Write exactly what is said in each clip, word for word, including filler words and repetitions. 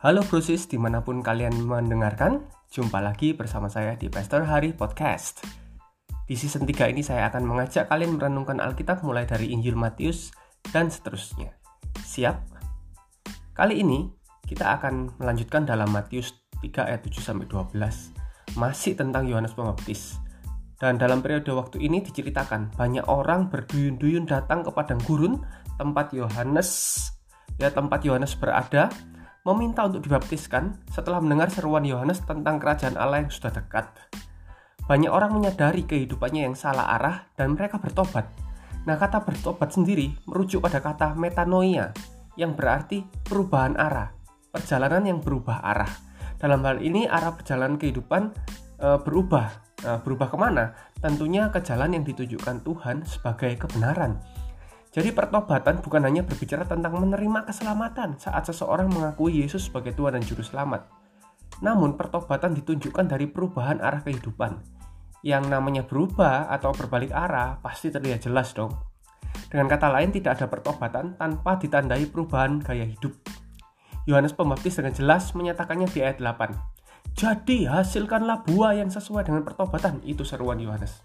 Halo Brosis, dimanapun kalian mendengarkan, jumpa lagi bersama saya di Pastor Hari Podcast. Di season tiga ini saya akan mengajak kalian merenungkan Alkitab mulai dari Injil Matius dan seterusnya. Siap? Kali ini kita akan melanjutkan dalam Matius tiga ayat tujuh sampai dua belas, masih tentang Yohanes Pembaptis. Dan dalam periode waktu ini diceritakan banyak orang berduyun-duyun datang ke padang gurun tempat Yohanes ya tempat Yohanes berada, meminta untuk dibaptiskan setelah mendengar seruan Yohanes tentang kerajaan Allah yang sudah dekat. Banyak orang menyadari kehidupannya yang salah arah dan mereka bertobat. Nah, kata bertobat sendiri merujuk pada kata metanoia yang berarti perubahan arah, perjalanan yang berubah arah. Dalam hal ini arah perjalanan kehidupan e, berubah. Nah, berubah kemana? Tentunya ke jalan yang ditujukan Tuhan sebagai kebenaran. Jadi pertobatan bukan hanya berbicara tentang menerima keselamatan saat seseorang mengakui Yesus sebagai Tuhan dan Juru Selamat. Namun pertobatan ditunjukkan dari perubahan arah kehidupan. Yang namanya berubah atau berbalik arah pasti terlihat jelas dong. Dengan kata lain, tidak ada pertobatan tanpa ditandai perubahan gaya hidup. Yohanes Pembaptis dengan jelas menyatakannya di ayat delapan. Jadi hasilkanlah buah yang sesuai dengan pertobatan, itu seruan Yohanes.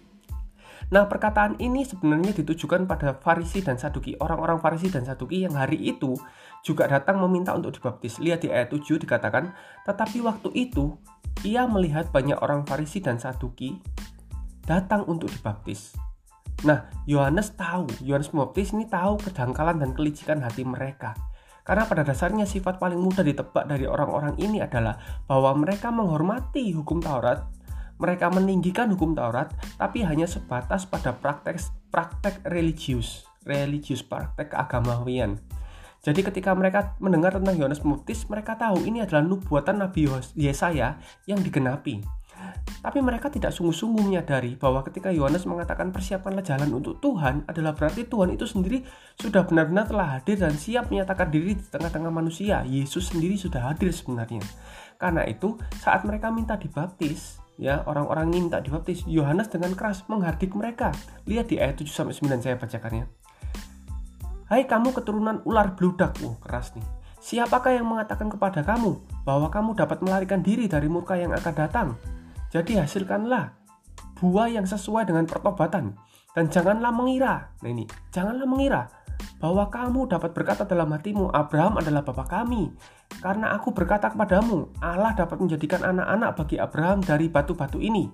Nah, perkataan ini sebenarnya ditujukan pada Farisi dan Saduki. Orang-orang Farisi dan Saduki yang hari itu juga datang meminta untuk dibaptis. Lihat di ayat tujuh dikatakan, tetapi waktu itu ia melihat banyak orang Farisi dan Saduki datang untuk dibaptis. Nah, Yohanes tahu, Yohanes Pembaptis ini tahu kedangkalan dan kelicikan hati mereka. Karena pada dasarnya sifat paling mudah ditebak dari orang-orang ini adalah bahwa mereka menghormati hukum Taurat. Mereka meninggikan hukum Taurat, tapi hanya sebatas pada praktek praktek religius, religius praktek keagamawian. Jadi ketika mereka mendengar tentang Yohanes Pembaptis, mereka tahu ini adalah nubuatan Nabi Yesaya yang digenapi. Tapi mereka tidak sungguh-sungguh menyadari bahwa ketika Yohanes mengatakan persiapkanlah jalan untuk Tuhan, adalah berarti Tuhan itu sendiri sudah benar-benar telah hadir dan siap menyatakan diri di tengah-tengah manusia. Yesus sendiri sudah hadir sebenarnya. Karena itu, saat mereka minta dibaptis, ya, orang-orang minta dibaptis, Yohanes dengan keras menghardik mereka. Lihat di ayat tujuh sampai sembilan saya bacakannya. Hai kamu keturunan ular beludak. Oh, keras nih. Siapakah yang mengatakan kepada kamu bahwa kamu dapat melarikan diri dari murka yang akan datang? Jadi hasilkanlah buah yang sesuai dengan pertobatan. Dan janganlah mengira, nah ini, janganlah mengira bahwa kamu dapat berkata dalam hatimu, Abraham adalah bapa kami. Karena aku berkata kepadamu, Allah dapat menjadikan anak-anak bagi Abraham dari batu-batu ini.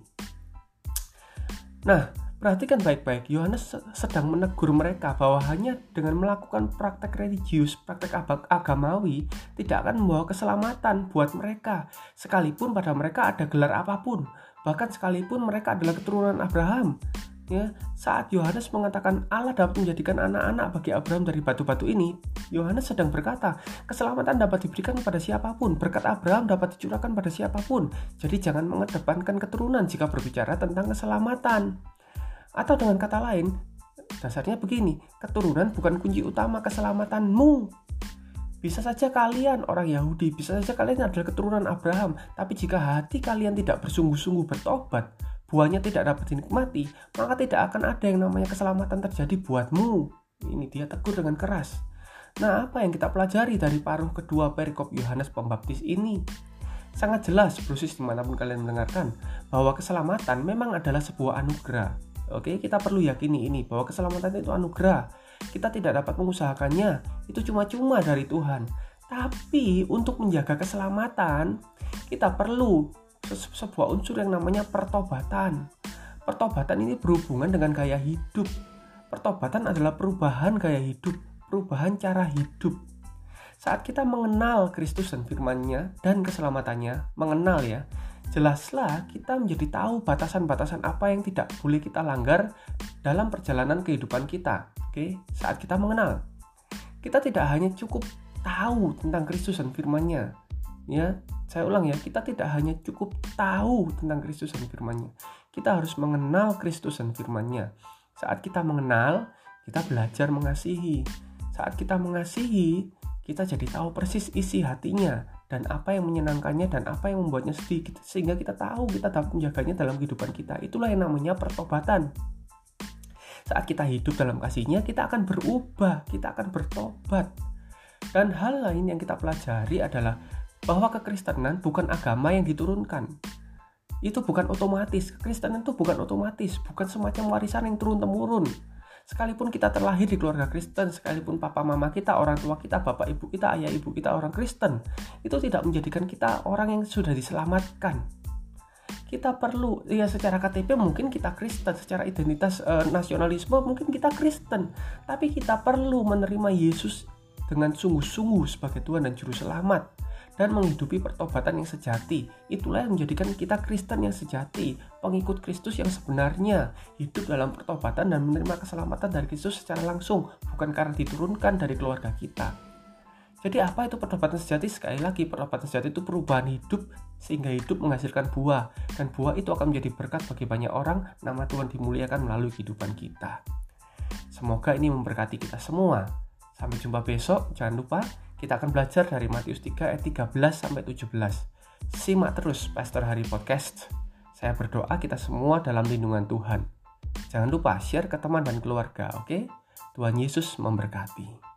Nah, perhatikan baik-baik, Yohanes sedang menegur mereka bahwa hanya dengan melakukan praktek religius, praktek agamawi, tidak akan membawa keselamatan buat mereka. Sekalipun pada mereka ada gelar apapun, bahkan sekalipun mereka adalah keturunan Abraham. Ya, saat Yohanes mengatakan Allah dapat menjadikan anak-anak bagi Abraham dari batu-batu ini, Yohanes sedang berkata, keselamatan dapat diberikan kepada siapapun, berkat Abraham dapat dicurahkan pada siapapun. Jadi jangan mengedepankan keturunan jika berbicara tentang keselamatan. Atau dengan kata lain, dasarnya begini, keturunan bukan kunci utama keselamatanmu. Bisa saja kalian orang Yahudi, bisa saja kalian adalah keturunan Abraham, tapi jika hati kalian tidak bersungguh-sungguh bertobat, buahnya tidak dapat dinikmati, maka tidak akan ada yang namanya keselamatan terjadi buatmu. Ini dia tegur dengan keras. Nah, apa yang kita pelajari dari paruh kedua perikop Yohanes Pembaptis ini? Sangat jelas, Brosis dimanapun kalian mendengarkan, bahwa keselamatan memang adalah sebuah anugerah. Oke, kita perlu yakini ini, bahwa keselamatan itu anugerah. Kita tidak dapat mengusahakannya, itu cuma-cuma dari Tuhan. Tapi untuk menjaga keselamatan, kita perlu sebuah unsur yang namanya pertobatan. Pertobatan ini berhubungan dengan gaya hidup. Pertobatan adalah perubahan gaya hidup, perubahan cara hidup. Saat kita mengenal Kristus dan firman-Nya dan keselamatannya, mengenal ya, jelaslah kita menjadi tahu batasan-batasan apa yang tidak boleh kita langgar dalam perjalanan kehidupan kita. Oke, saat kita mengenal, kita tidak hanya cukup tahu tentang Kristus dan firman-Nya. Ya, saya ulang ya, kita tidak hanya cukup tahu tentang Kristus dan firman-Nya. Kita harus mengenal Kristus dan firman-Nya. Saat kita mengenal, kita belajar mengasihi. Saat kita mengasihi, kita jadi tahu persis isi hatinya dan apa yang menyenangkannya dan apa yang membuatnya sedih, sehingga kita tahu kita dapat menjaganya dalam kehidupan kita. Itulah yang namanya pertobatan. Saat kita hidup dalam kasih-Nya, kita akan berubah, kita akan bertobat. Dan hal lain yang kita pelajari adalah bahwa kekristenan bukan agama yang diturunkan. Itu bukan otomatis. Kekristenan itu bukan otomatis, bukan semacam warisan yang turun-temurun. Sekalipun kita terlahir di keluarga Kristen, sekalipun papa mama kita, orang tua kita, bapak ibu kita, ayah ibu kita orang Kristen, itu tidak menjadikan kita orang yang sudah diselamatkan. Kita perlu, ya secara K T P mungkin kita Kristen, secara identitas e, nasionalisme mungkin kita Kristen, tapi kita perlu menerima Yesus dengan sungguh-sungguh sebagai Tuhan dan Juru Selamat, dan menghidupi pertobatan yang sejati. Itulah yang menjadikan kita Kristen yang sejati, pengikut Kristus yang sebenarnya, hidup dalam pertobatan dan menerima keselamatan dari Kristus secara langsung, bukan karena diturunkan dari keluarga kita. Jadi apa itu pertobatan sejati? Sekali lagi, pertobatan sejati itu perubahan hidup sehingga hidup menghasilkan buah, dan buah itu akan menjadi berkat bagi banyak orang. Nama Tuhan dimuliakan melalui kehidupan kita. Semoga ini memberkati kita semua. Sampai jumpa besok. Jangan lupa kita akan belajar dari Matius tiga ayat tiga belas sampai tujuh belas. Simak terus Pastor Hari Podcast. Saya berdoa kita semua dalam lindungan Tuhan. Jangan lupa share ke teman dan keluarga, oke? Tuhan Yesus memberkati.